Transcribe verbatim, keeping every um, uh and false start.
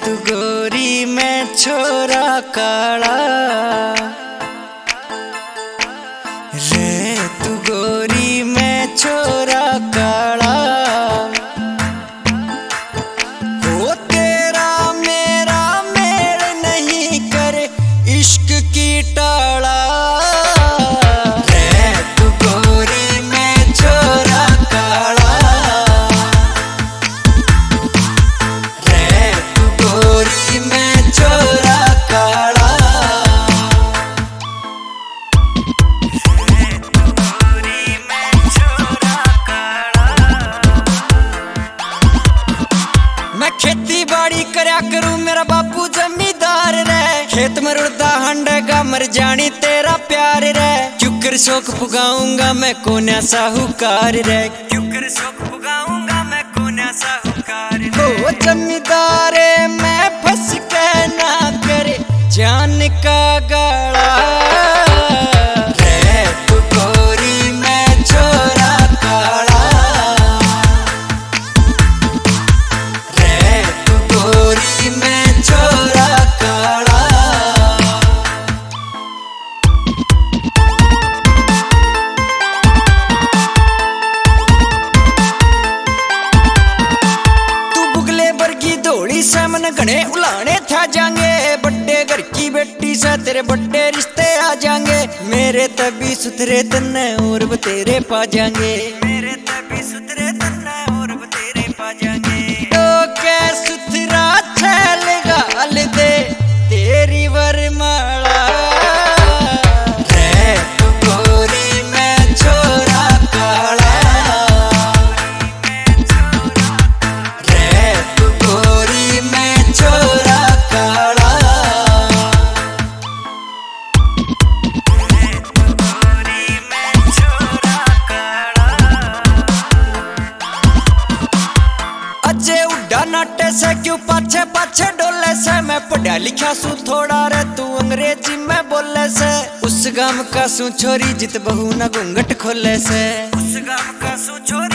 तू गोरी मैं छोरा काला, रे तू गोरी मैं छोरा काला। ओ तेरा मेरा मेल नहीं करे इश्क की टाला, रे तू गोरी मैं छोरा काला, रे तू गोरी मैं छोरा काला। मैं खेती बाड़ी करया करूं मेरा बापू जमींदार रे, खेत में रुड़दा हंडेगा मर जानी तेरा प्यार रे। क्यों कर शौक पुगाऊंगा मैं कोन्या साहूकार रे, क्यों कर शौक पुगाऊंगा मैं कोन्या साहूकार रे। ओ जमींदार मैं फंस के ना करे जान का गाला, रे तू गोरी मैं छोरा काला, रे तू गोरी मैं छोरा काला। तू बुगले वर्गी दौड़ी से मन घने उलाने था जाएंगे, बड्डे घर की बेटी से तेरे बड्डे रिश्ते आ जाएंगे। मेरे तभी सुथरे तन्ने और बतेरे पा जाएंगे, मेरे तभी सुथरे तन्ने और बतेरे पा जाएंगे। तो क्या सुथरा छैल गाल दे तेरी वरमाला, रे तू गोरी मैं छोरा काला, रे तू गोरी मैं छोरा काला। अजे उड्डा नाटे से क्यों पाछे पाछे डोले से, मैं पढ़ा लिखा सू थोड़ा रे तू अंग्रेजी में बोले से। उस गाम का सू छोरी जित बहू न घूंघट खोले से, उस गाम का सू छोरी